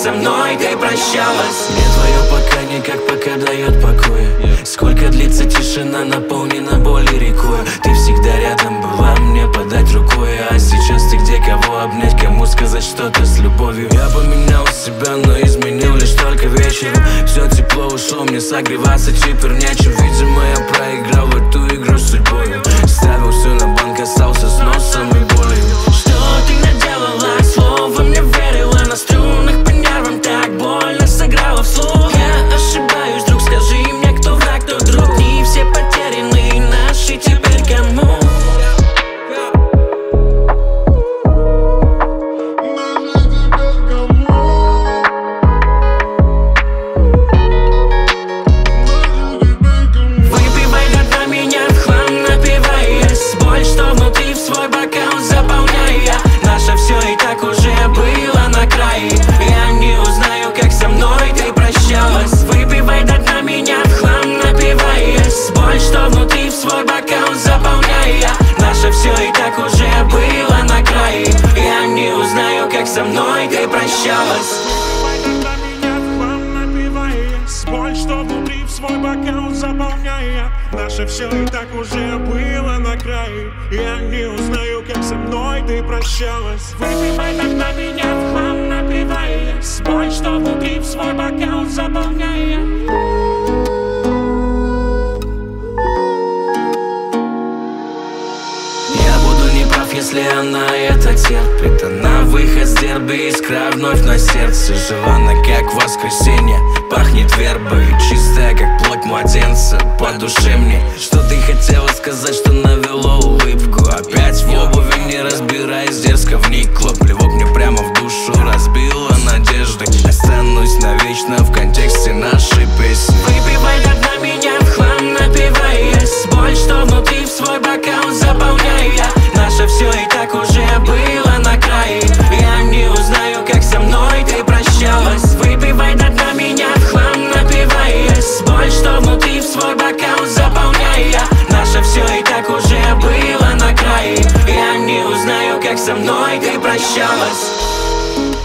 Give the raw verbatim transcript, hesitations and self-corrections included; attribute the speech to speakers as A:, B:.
A: со мной ты прощалась. Мне твое пока никак пока дает покоя. Сколько длится тишина, наполнена болью рекой. Ты всегда рядом была, мне подать рукой. А сейчас ты где, кого обнять, кому сказать что-то с любовью? Я поменял себя, но изменил лишь только вечером. Все тепло ушло, мне согреваться теперь нечем. Видимо, я проиграл в эту игру с судьбой. Ставил все на банк, касался с носом и болью. Что ты наделала? Слово мне верила, на струнах по нервам так больно сыграла вслух. Я ошибаюсь, друг, скажи мне, кто враг, кто друг. Не все потеряны, наши теперь кому? Со мной ты прощалась.
B: Боль, что внутри, в свой бокал заполняя. Наше все и так уже было на краю. Я не узнаю, как со мной ты прощалась. Выпивай тогда меня в хлам, напиваясь. Боль, что внутри, в свой бокал заполняя.
A: Если она это терпит, она выход с дерби, искра вновь на сердце. Жива как воскресенье, пахнет вербой, чистая как плоть младенца. По душе мне, что ты хотела сказать, что навело улыбку. Опять в обуви, не разбираясь, дерзко вникла. Плевок мне прямо в душу, разбила надежды. Останусь навечно в контексте нашей песни. Выпивай тогда меня в хлам, напиваясь. Боль, что внутри, в свой бокал заполняя. Наше все и так уже было на крае. Я не узнаю, как со мной ты прощалась. Выпивай тогда меня в хлам, напиваясь. Боль, что внутри, в свой бокал заполняя. Наше все и так уже было на крае. Я не узнаю, как со мной ты прощалась.